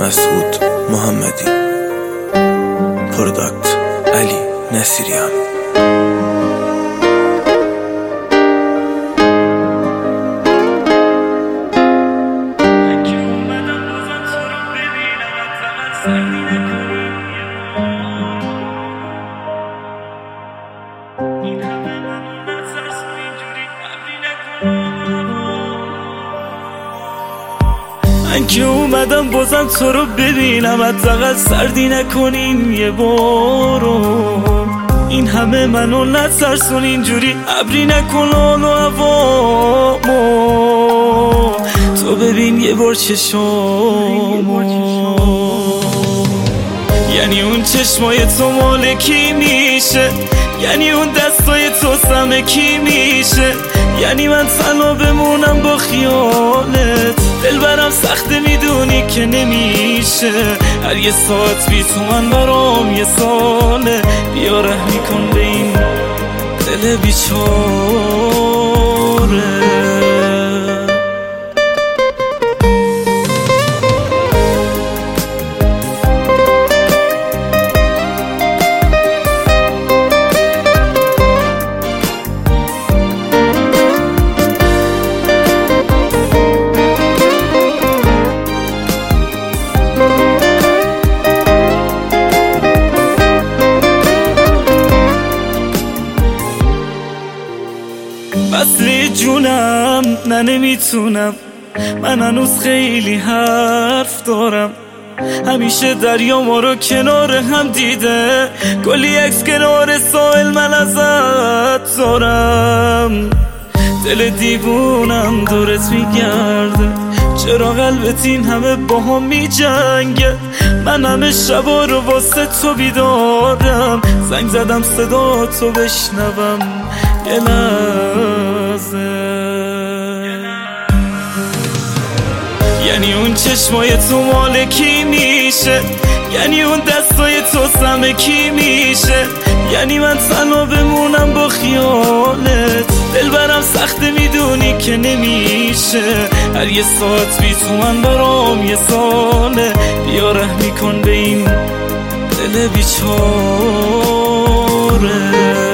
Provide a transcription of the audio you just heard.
مسعود محمدی. پروداکت علی نصیریان. من که اومدم بازم تو رو ببینم، حداقل سردی نکنین یه بارو. این همه منو نترسون، اینجوری ابری نکن حال و هوامو. تو ببین یه بار چشامو، یعنی اون چشمای تو مال کی میشه؟ یعنی اون دستای تو سم کی میشه؟ یعنی من تنها بمونم با خیالت؟ دل برم سخته میدونی که نمیشه. هر یه ساعت بی تو من برام یه ساله. بیا رحمی کن به این دل بیچاره. بسلی جونم نه نمیتونم، من هنوز خیلی حرف دارم. همیشه دریا ما رو کنار هم دیده، کلی عکس کنار ساحل من ازت دارم. دل دیوونم دورت میگرده، چرا قلبت این همه با هم میجنگه؟ من همه شبا رو واسه تو بیدارم، زنگ زدم صدا تو بشنوم یه لحظه. یعنی اون چشمای تو مال کی میشه؟ یعنی اون دستای تو سم کی میشه؟ یعنی من تنها بمونم با خیالت؟ دل برم سخته میدونی که نمیشه. هر یه ساعت بی تو من برام یه ساله. بیا رحمی کن به این دل بیچاره.